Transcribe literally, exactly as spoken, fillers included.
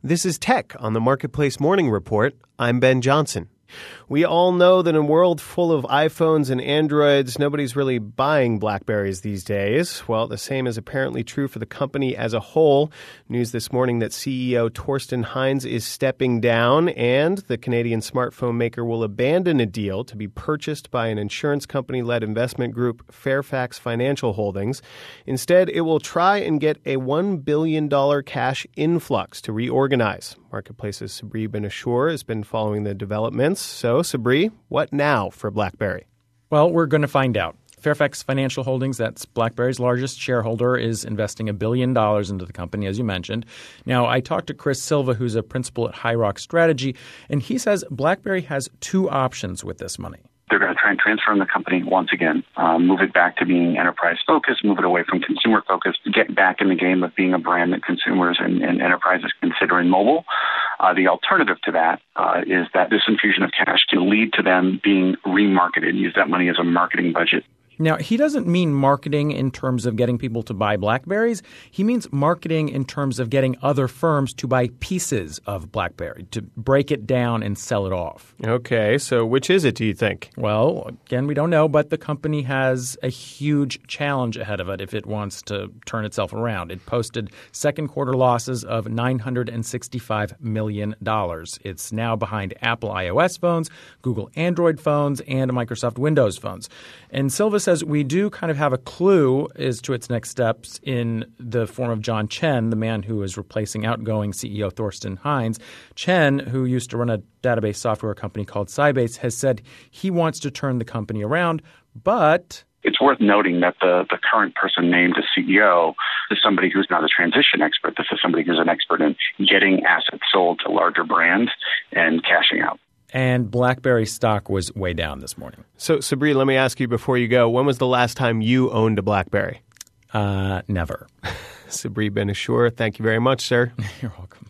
This is Tech on the Marketplace Morning Report. I'm Ben Johnson. We all know that in a world full of iPhones and Androids, nobody's really buying BlackBerries these days. Well, the same is apparently true for the company as a whole. News this morning that C E O Thorsten Heins is stepping down, and the Canadian smartphone maker will abandon a deal to be purchased by an insurance company-led investment group, Fairfax Financial Holdings. Instead, it will try and get a one billion dollars cash influx to reorganize. Marketplace's Sabri Ben-Achour has been following the developments. So, Sabri, what now for BlackBerry? Well, we're going to find out. Fairfax Financial Holdings, that's BlackBerry's largest shareholder, is investing a billion dollars into the company, as you mentioned. Now, I talked to Chris Silva, who's a principal at High Rock Strategy, and he says BlackBerry has two options with this money. They're going to try and transform the company once again, um, move it back to being enterprise-focused, move it away from consumer-focused, get back in the game of being a brand that consumers and, and enterprises consider in mobile. Uh, the alternative to that uh, is that this infusion of cash can lead to them being remarketed, use that money as a marketing budget. Now, he doesn't mean marketing in terms of getting people to buy BlackBerries. He means marketing in terms of getting other firms to buy pieces of BlackBerry, to break it down and sell it off. Okay, so which is it, do you think? Well, again, we don't know, but the company has a huge challenge ahead of it if it wants to turn itself around. It posted second quarter losses of nine hundred sixty-five million dollars. It's now behind Apple iOS phones, Google Android phones, and Microsoft Windows phones. And Silva says we do kind of have a clue as to its next steps in the form of John Chen, the man who is replacing outgoing C E O Thorsten Heins. Chen, who used to run a database software company called Sybase, has said he wants to turn the company around, but it's worth noting that the, the current person named as C E O is somebody who's not a transition expert. This is somebody who's an expert in getting assets sold to larger brands and cashing out. And BlackBerry stock was way down this morning. So, Sabri, let me ask you before you go, when was the last time you owned a BlackBerry? Uh, never. Sabri Ben-Achour, thank you very much, sir. You're welcome.